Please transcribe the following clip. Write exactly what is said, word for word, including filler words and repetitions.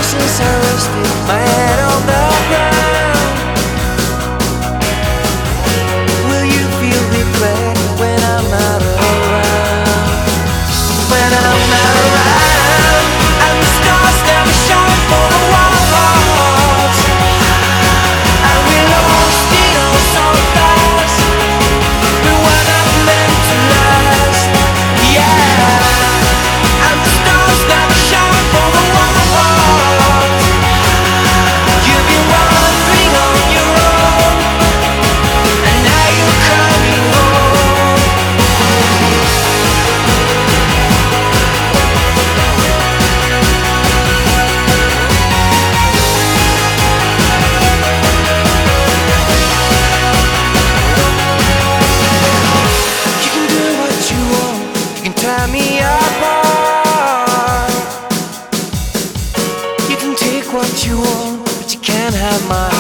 since I rested my head on the ground. Will you feel regret when I'm not around? When I'm not around, and the stars never shine for the walls, and we lost it all so fast. We were not meant to last, yeah. And the stars never shine for the walls. You've been wandering on your own, and now you're coming home. You can do what you want, you can tear me apart. You can take what you want, but you can't have my